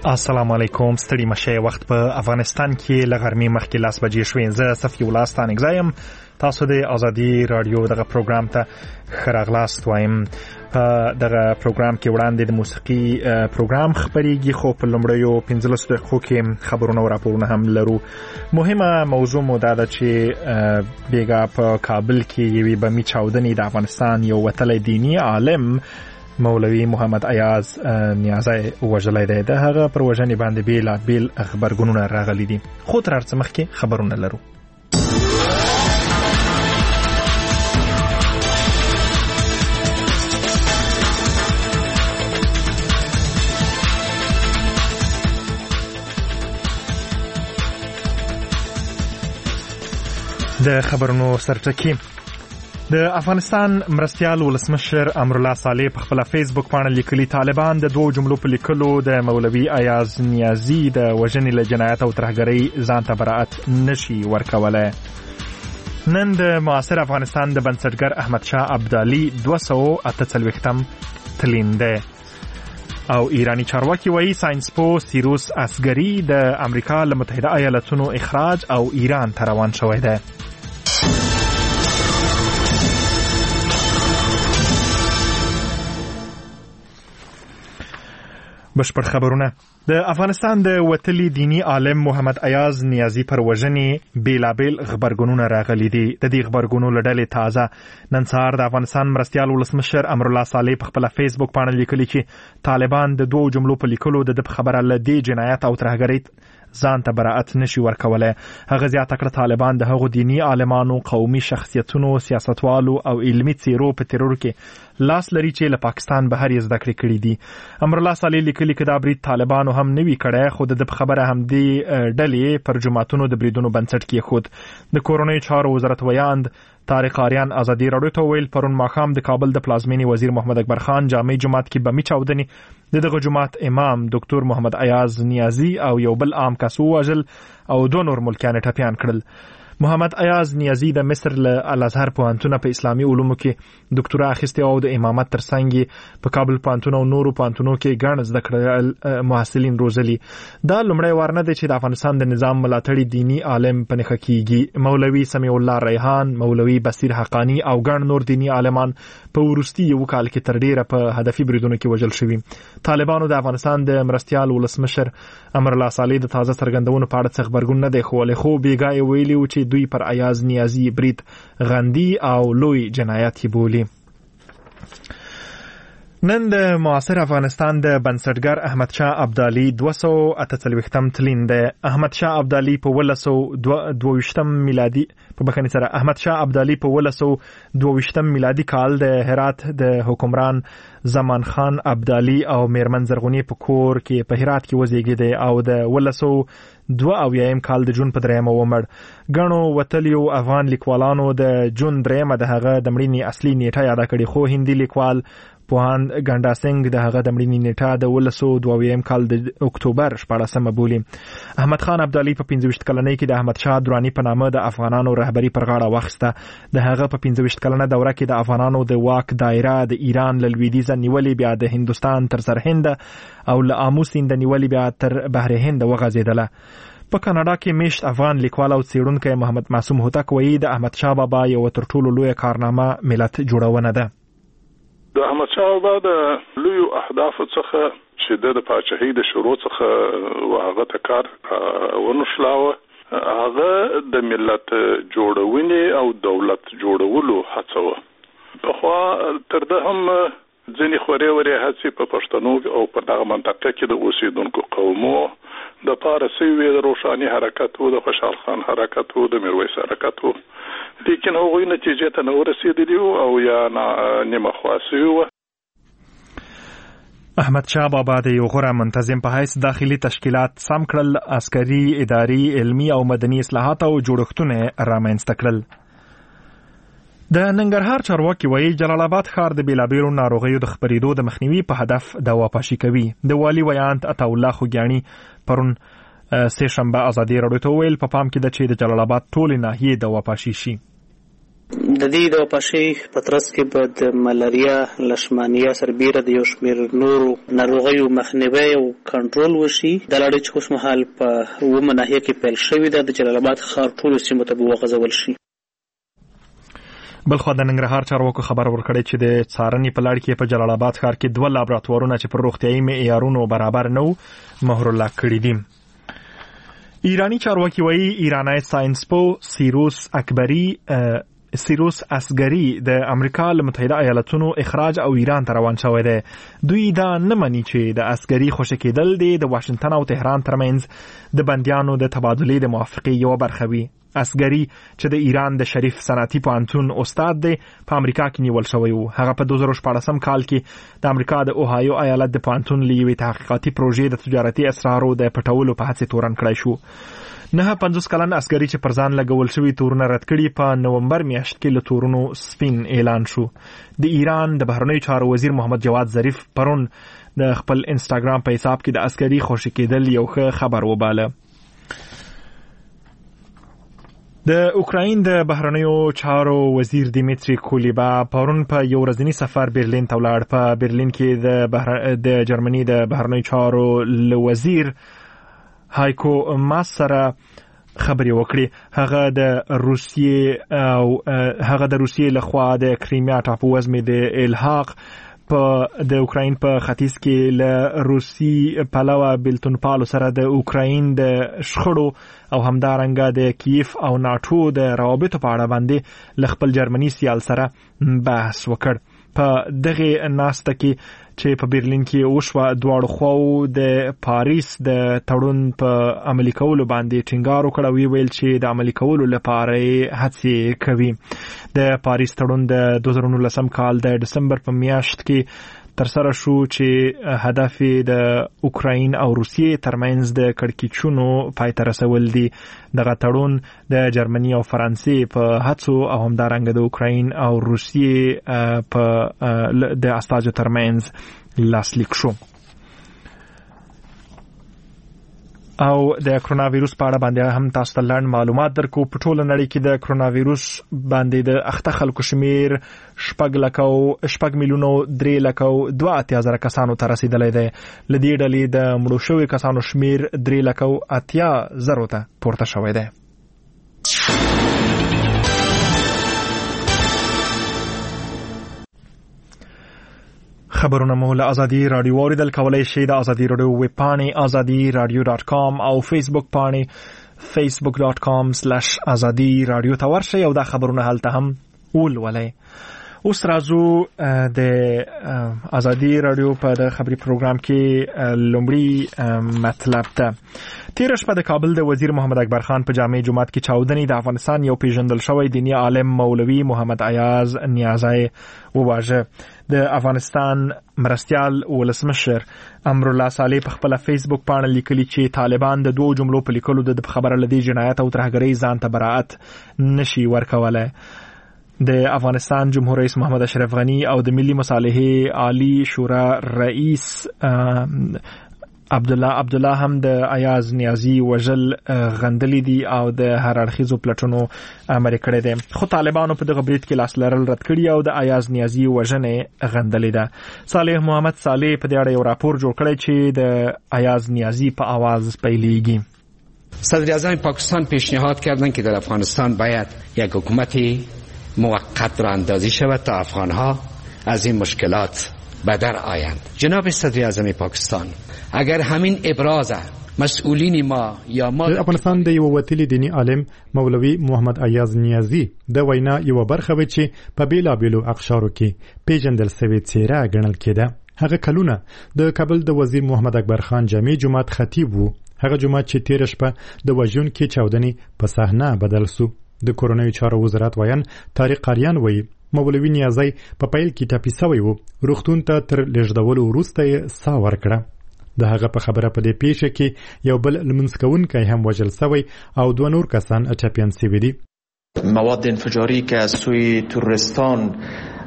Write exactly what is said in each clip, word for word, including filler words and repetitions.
السلام علیکم. ستړي مشه. وخت په افغانستان کې لغرمې مخکې لاس بجې شوې. زه صفي الله ستانک زایم. تاسو د ازادي رادیو دغه پروګرام ته خراغلاست وایم. په دغه پروګرام کې وړاندې د موسیقي پروګرام خبريږي، خو په لومړیو پنځلس دقیقو کې خبرونه او راپورونه هم لرو. مهمه موضوع مو دا ده چې بیګا په کابل کې یوې بمي چاودنې د افغانستان یو وتلی دینی عالم مولوی محمد ایاز نیازی وژلی دی. د هغه پر وژنې باندې بیلابیل خبرګونونه راغلي دي، خو تر هر څه مخکې خبرونه لرو. د خبرونو سرټکی. د افغانستان مرستیال ولسمشر امرالله صالح په خپل فیسبوک باندې لیکلي طالبان د دوه جملو په لیکلو د مولوی ایاز نیازی د وژنې له جنایت او ترهګرۍ ځان ته براءت نشي ورکولای. نن د معاصر افغانستان د بنسټګر احمد شاه ابدالي دوه سوه اته څلوېښتم تلین دی او ایرانی چارواکي وایي ساینسپو سیروس اصغري د امریکا له متحده ایالتونو اخراج او ایران ته روان شوی دی. بشپړ خبرونه. د افغانستان د وتلي دینی عالم محمد ایاز نیازی پر وژنې بیلابیل خبرګونونه راغلي دي. د دې خبرګونو له ډلې تازه نن سهار د افغانستان مرستیال ولسمشر امرالله صالح په خپل فیسبوک باندې لیکلي چې طالبان د دوه جملو په لیکلو د خبره له دې جنایت او ترهګرۍ ځان ته براءت نشي ورکولای. هغه زیاته کړه طالبان د هغو دینی عالمانو، قومي شخصیتونو، سیاستوالو او علمي څیرو په ترور کې لاس لري چې له پاکستان بهر یې زده کړې کړي دي. امرالله صالح لیکلي چې دا برید طالبانو هم نوي کړی، خو د خبره هم دی ډلې پر جماعتونو د بریدونو بنسټ کې خود. د کورنۍ چارو وزارت ویاند طارق آریان ازادي راډیو ته ویل پرون ماښام د کابل د پلازمینې وزیر محمد اکبر خان جامع جماعت کې بمي چاودنې د دغه جماعت امام ډاکټر محمد ایاز نیازی او یو بل عام کس ووژل او دوه نور ملکیان ټپیان کړل. محمد ایاز نیازی د مصر له الازهر پوهنتون په اسلامي علومو کې ډاکټرا اخیستې او د امامت ترڅنګ په کابل پوهنتون او نورو پوهنتونو کې ګڼ زده کړه محصلین روزلي. دا لومړی وار نه دی چې د افغانستان د نظام ملاتړي دینی عالم په نښه کیږي. مولوی سمیع الله ریحان، مولوی بصیر حقانی او ګڼ نور دینی عالمان په وروستي یو کال کې تر ډیره په هدفي بریدونو کې وژل شوي. طالبانو د افغانستان د مرستیال ولسمشر امرالله صالح د تازه څرګندونو په اړه څه خبرګون نه دی ښوولی، خو بیګا یې ویلي و چې دوی پر ایاز نیازی برید غندي او لوی جنایت یې بولي. نن د معاصر افغانستان د بنسټګر احمد شاه ابدالي دوه سوه اته څلوېښتم تلین دی. احمد شاه ابدالي په اوولس سوه دوه ویشتم میلادي په بخښنې سره احمد شاه ابدالي په اوولس سوه دوه ویشتم میلادي کال د هرات د حکمران زمان خان ابدالي او میرمن زرغونې په کور کې په هرات کې وزیږېدی او د اوولس سوه دوه اویایم کال د جون په دریمه ومړ. ګڼو وتلیو افغان لیکوالانو د جون دریمه د هغه د مړینې اصلي نیټه یاده کړې، خو هندي لیکوال پوهان ګنډا سنگ د هغه د مړینې نیټه د اوولس سوه دوه اویایم کال د اکتوبر شپاړسمه بولي. احمد خان ابدالي په پنځه ویشت کلنۍ کې د احمد شاه دراني په نامه د افغانانو رهبري پر غاړه واخیسته. د هغه په پنځه ویشت کلنه دوره کې د افغانانو د واک دایره د ایران له لویدیځه نیولې بیا د هندوستان تر سرهند او له آمو سیند نیولې بیا تر بحر هند وغځېدله. په کاناډا کې میشت افغان لیکوال او څېړونکی محمد معصوم هوتک وایي د احمد شاه بابا یو تر ټولو لویه کارنامه ملت جوړونه ده. د احمد شاه بابا د لویو اهدافو څخه چې د پاچاهۍ د شروع څخه وهغه ته کار ونشلاوه هغه د ملت جوړونې او دولت جوړولو هڅه وه. پخوا تر ده هم ځینې خورې ورې هڅې په پښتنو او په دغه منطقه کې د اوسېدونکو قومو د پاره سوي د روښاني حرکت و، د خوشحال خان حرکت و، د میرویس حرکت و، لیکن هغوی نتیجې ته نه ورسېدلي او یا نیمه خوا سوي وه. احمد شاه بابا د یو غوره منتظم په حیث داخلي تشکیلات سم کړل، عسکري، اداري، علمي او مدني اصلاحات او جوړښتونه رامنځته کړل. د ننګرهار چارواکي وایي جلال آباد ښار د بیلابیلو ناروغیو د خپرېدو د مخنیوي په هدف دوا پاشي کوي. د والي ویاند عطاالله خوږیاڼي پرون سه شنبه ازادي راډیو ته ویل په پام کې ده چې د جلال آباد ټولې ناحیې دوا پاشي شي. د دې د وپاشۍ په ترڅ کې به د ملاریا، لشمانیا سربیره د یو شمېر نورو ناروغیو مخنیوی او کنټرول وشي. دا لړۍ چې اوس مهال په اوومه ناحیه کې پیل شوې ده، د جلال آباد ښار ټولو سیمو ته به وغځول شي. بلخوا د ننګرهار چارواکو خبر ورکړی چې د څارنې په لړ کې په جلال آباد ښار کې دوه لابراتوارونه چې پر روغتیایي معیارونو برابر نه وو مهر الله کړي دي. ایرانی چارواکي وایي ایرانی ساینسپو سیروس اکبری سیروس اسګری د امریکا له متحده ایالاتونو اخراج او ایران ته روان شوی دی. دوی دا نه مني چې د اسګری خوشی کېدل دی د واشنگټن او تهران ترمنځ د بندیانو د تبادلې د موافقې یو برخه وي. اسګری چې د ایران د شریف صنعتي پوهنتون استاد دی په امریکا کې نیول شوی و. هغه په دوه زره شپاړسم کال کې د امریکا د اوهایو ایالت د پوهنتون له یوې تحقیقاتي پروژې د تجارتي اسرارو د پټولو په هڅه تورن کړی شو. نه پنځوس کلن اسګری چې پر ځان لګول شوی تورونه رد کړي په نومبر میاشت کې له تورونو سپین اعلان شو. د ایران د بهرنیو چارو وزیر محمد جواد ظریف پرون د خپل انسټاګرام په حساب کې د اسګری خوشی کېدل یو ښه خبر وباله. د اوکراین د بهرنیو چارو وزیر دیمیتری کولیبا پرون په یو ورځنی سفر برلین ته ولاړ. په برلین کې د بهر... د جرمني د بهرنیو چارو وزیر هایکو ماس سره خبرې وکړي. هغه د روسیې او هغه د روسیې لخوا د کریمیا ټاپو وزمې د الحاق په د اوکراین په ختیځ کې له روسي پلوه بلتون پالو سره د اوکراین د شخړو او همدارنګه د کیف او ناتو د روابطو په اړه باندې له خپل جرمني سیال سره بحث وکړ. په دغه ناسته کې چې په برلین کې وشوه دواړو خواو د پاریس د تړون په عملي کولو باندې ټینګار وکړ او ویل چې د عملي کولو لپاره هڅې کوي. د پاریس تړون د دوه زره نولسم کال د دسمبر په میاشت کې ترسره شو چې هدف د اوکراین او روسیې ترمنځ د کړکېچونو پای ته رسول دي. دغه تړون د جرمني او فرانسې په هڅو او همدارنګه د اوکراین او روسیې په د استازو ترمنځ لاسلیک شو. او د کرونا وایروس په اړه باندې هم تاسو ته لاندې معلومات درکو. په ټوله نړۍ کې د کرونا وایروس باندې د اخته خلکو شمیر شپږ لکه شپږ میلیونه درې لکه دوه اتیا زره کسانو ته رسیدلی دی. له دې ډلې د مړو شویو کسانو شمیر درې لکه اتیا زرو ته پورته شوی دی. خبرونه مو له ازادي رادیو اوریدل کولای شئ. د ازادي رادیو ویب پاڼې ازادي رادیو ډاټ کام او فیسبوک پاڼې فیسبوک ډاټ کام سلیش ازادي رادیو ته ورشئ او دا خبرونه هلته هم ولولئ. اوس راځو د ازادي رادیو په د خبري پروګرام کې لومړی مطلب ته. تیر شپه د کابل د وزیر محمد اکبر خان په جامع جماعت کې چاودنې د افغانستان یو پیژندل شوی دینی عالم مولوي محمد ایاز نیازی وواژه. د افغانستان مرستیال ولسمشر امرالله صالح په خپل فیسبوک باندې لیکلي چې طالبان د دوه جملو په لیکلو د خبره لدی جنایت او ترهګرۍ ځان ته براءت نشي ورکولای. د افغانستان جمهور رئیس محمد اشرف غنی او د ملي مصالحې عالی شورا رئیس عبد الله عبد الله هم د ایاز نیازی وجل غندلی دي او د هر اړخیزو پلټونو امر کړی دي. خو طالبانو په دغه بریټ کې لاس لرل رد کړی او د ایاز نیازی وجنه غندلی ده. صالح محمد صالح په دې اړه یو راپور جوړ کړی چې د ایاز نیازی په आवाज پیلیږي. صدر اعظم پاکستان پیشنهاد کردند که در افغانستان باید یک حکومت موقت را اندازی شود تا افغانها از این مشکلات به در آیند. جناب صدر اعظم پاکستان، اگر همین ابراز مسئولین ما یا ما د افغانستان د یو وتلی دینی عالم مولوي محمد ایاز نیازی د وینا یو برخه و چې په بیلابیلو اقشارو کې پیژندل شوی څیره ګڼل کېده. هغه کلونه د کابل د وزیر محمد اکبر خان جامع جماعت خطیب وو. هغه جماعت چې تیر شپه د وژون کې چاودنې په صحنه بدل سو. د کورونایي چارو وزارت وایي طارق قاریان وایي مولوي نیازی په پیل کې ټاپي سوی وو. روغتون ته تر لږدولو وروسته یې ساه ورکړه. د هغه په خبره په دې پیښه کې یو بل لمونځ کوونکی هم وژل سوی او دوه نور کسان ټپیان سوي دي. مواد انفجاری که از سوی تروریستان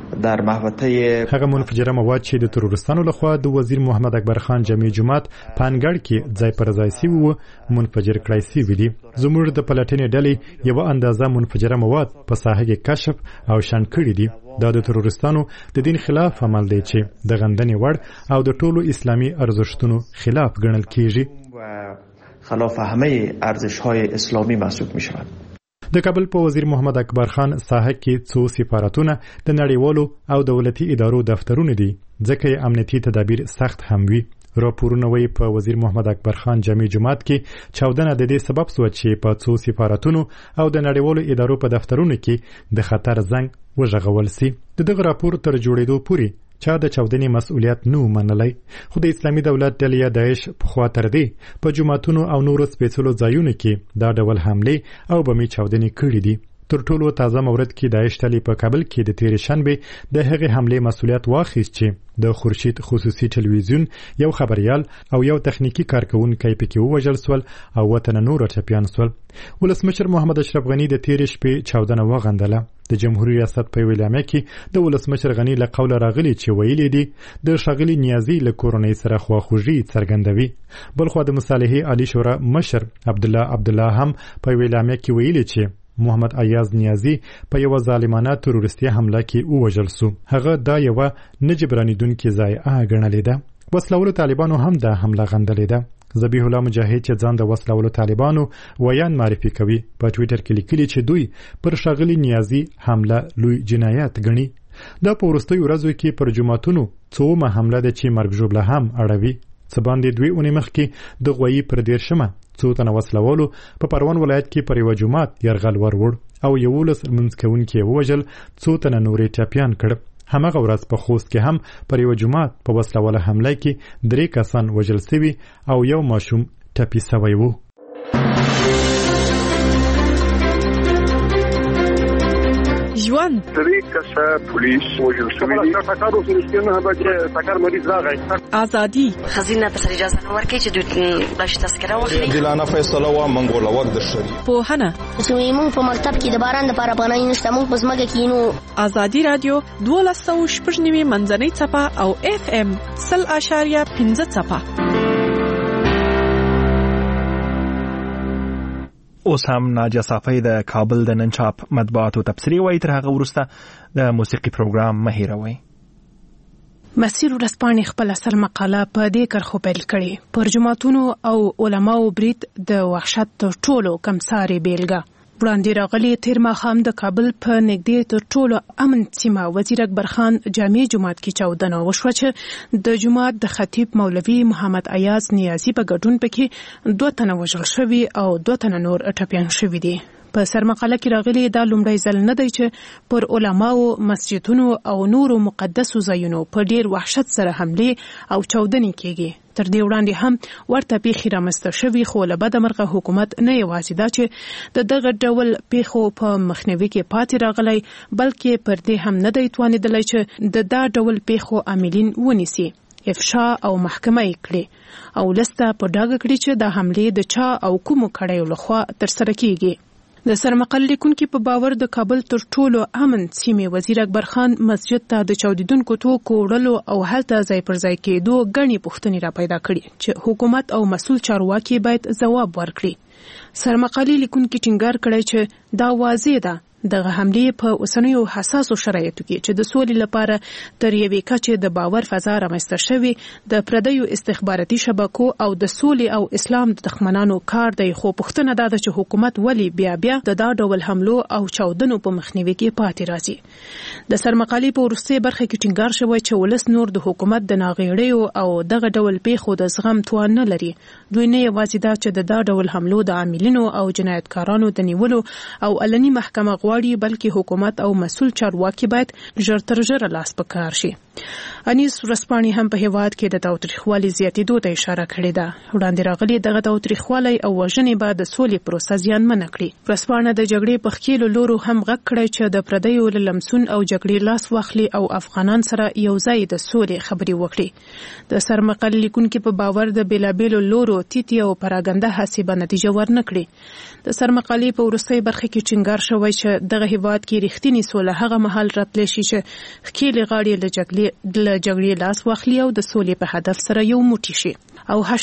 در محوطه هغه منفجره مواد چې د تروریستانو لخوا د وزیر محمد اکبر خان جامع جماعت پانګړ کې ځای پر ځای سی وو منفجر کړای سی ویلي زموږ د پلاتینې ډلې یو اندازه منفجره مواد په ساحه کې کشف او شان کړی دي دا د تروریستانو د دین خلاف عمل دی چې د غندنې وړ او د ټولو اسلامي ارزښتونو خلاف ګڼل کیږي و خلاف همه ارزش‌های اسلامی محسوب می‌شود. د کابل په وزیر محمد اکبر خان ساحه کې څو سفارتونه د نړیوالو او دولتي ادارو دفترونه دي ځکه امنیتي تدابیر سخت هم وي راپورونه وی په وزیر محمد اکبر خان جامع جماعت کې چاودنه د دې سبب شو چې په څو سفارتونو او د نړیوالو ادارو په دفترونو کې د خطر زنګ وژغول سي د دغه راپور تر جوړېدو پورې چا د چاودنې مسؤلیت نو منلای خو د اسلامي دولت ډلې داعش په خوا تر دې په جماعتونو او نورو سپېڅلو ځایونو کې دا ډول حمله او بمي چاودنې کړې دي تر ټولو تازه مورد کې داعش ډلې په کابل کې د تیر شنبه د هغې حمله مسؤلیت واخیست چې د خورشید خصوصي ټلویزیون یو خبريال او یو تخنیکی کارکونکي پکې ووژل سول او وطن نور ټپيان سول ولسمشر محمد اشرف غنی د تیر شپې چاودنه وغندله د جمهوریت ریاست په ویلامه کې د ولسمشر غنی له قول راغلی چې ویلي دي د شاغلی نیازی له کورنۍ سره خواخوږي څرګندوي بلخو د مصالحه عالی شورا مشر عبد الله عبد الله هم په ویلامه کې ویلي چې محمد ایاز نیازی په یو ظالمانه تروریستي حمله کې ووژل سو هغه دا یو نجبرانیدونکو ضایعه ګڼلې ده وسلوالو طالبانو هم دا حمله غندلې ده ذبیح الله مجاهد چې ځان د وسلوالو طالبانو ویان معرفي کوي په ټوئیټر کې لیکلي چې دوی پر شاغلی نیازی حمله لوی جنایت ګڼي دا په وروستیو ورځو کې پر جماعتونو څومره حمله ده چې مرګ ژوبله هم اړوي څه باندې دوی اونې مخکې د غوي پر دیرشمه څو تنه وسلوالو په پروان ولایت کې پر یو جماعت يرغل وروړ او یو لس منځکونکي ووجل څو تنه نورې ټپيان کړ همغه ورځ په خوست کې هم پر یو جماعت په وسلواله حمله کې درې کسان وژل شوي او یو ماشوم ټپي شوی وو ژوند درې کسه پولیس وژل شوي دي تاکارو سره نه به تاکار مریض راغی ازادي خزینه په اجازه نه ورکړي چې دوی بلش تذکره واخلي دلانه فیصله و منګول وخت د شری په هنه سویمون په مکتب کې د باران د لپاره پناه نشته موږ په ځمکه کې نو ازادي رادیو دولس سوه شپږ نوي منځنۍ څپه او اف ام صفر اشاریه پنځه څپه اوس هم ناجیه صافی د کابل د نن چاپ مطبوعاتو تبصرې وایي تر هغه وروسته د موسیقي پروګرام مه هېروئ مسیر ورځپاڼې خپل اصل مقاله په دې کرښو پیل کړې پر جماعتونو او علماو برید د وحشت تر ټولو کمسارې بیلګه وړاندې راغلي تیر ماښام د کابل په نږدې تر ټولو امن سیمه وزیر اکبر خان جامع جماعت کې چاودنه وشوه چې د جماعت د خطیب مولوي محمد ایاز نیازی په ګډون پکې دوه تنه وژل شوي او دوه تنه نور ټپیان شوي دي په سرمقاله کې راغلي دا لومړی ځل نه دی چې پر علماو مسجدونو او نورو مقدسو ځایونو په ډیر وحشت سره حمله او چاودنې کیږي تر دې وړاندې هم ورته پیښې رامنځته شوي خو له بده مرغه حکومت نه یوازې دا چې د دغه ډول پیښو په مخنیوي کې پاتې راغلی بلکې پر دې هم نه دی توانېدلی چې د دا ډول پیښو عاملین ونیسي افشا او محکمه یې کړي او لسته په ډاګه کړي چې دا حملې د چا او کومو کړیو لخوا ترسره کیږي د سرمقال لیکونکو په باور د کابل تر ټولو امن سیمه وزیر اکبر خان مسجد ته د چاودیدونکو توکو وړلو او هلته ځای پر ځای کېدو غني پوښتنې را پیدا کړي چې حکومت او مسؤل چارواکي باید ځواب ورکړي سرمقالي لیکونکو ټینګار کړی چې دا واضح ده دغه حمله په اوسنیو حساسو شرایطو کې چې د سولې لپاره تر یوې کچې د باور فضا رامنځته شوي د پردیو استخباراتي شبکو او د سولې او اسلام د دښمنانو کار دی خو پوښتنه ده چې حکومت ولی بیا بیا د دا ډول حملو او چاودنو په مخنیوي کې پاتې راځي د سرمقالي په وروستۍ برخه کې ټینګار شوی چې ولس نور د حکومت د ناغېړیو او دغه ډول پیښو د زغم توان نه لري دوی نه یوازې دا چې د دا ډول حملو د عاملینو او جنایتکارانو د نیولو او علني محکمه غواړي بلکې حکومت او مسؤل چارواکي باید ژر تر ژره لاس په کار شي انیس ورځپاڼې هم په هیواد کې د تاوتریخوالي زیاتېدو ته اشاره کړې ده وړاندې راغلي دغه تاوتریخوالی او وژنې به د سولې پروسه زیانمنه کړي ورځپاڼه د جګړې په ښکېلو لورو هم غږ کړی چې د پردیو له لمسون او جګړې لاس واخلي او افغانان سره یو ځای د سولې خبرې وکړي د سرمقال لیکونکو په باور د بیلابیلو لورو تیتی او پراګنده هڅې به نتیجه ورنه کړي د سرمقالې په وروستۍ برخه کې ټینګار شوی چې دغه هیواد کې رښتینی سوله هغه مهال راتلی شي چې خکېلې غاړې له جګړې له جګړې لاس واخلي او د سولې په هدف سره یو موټی شي. او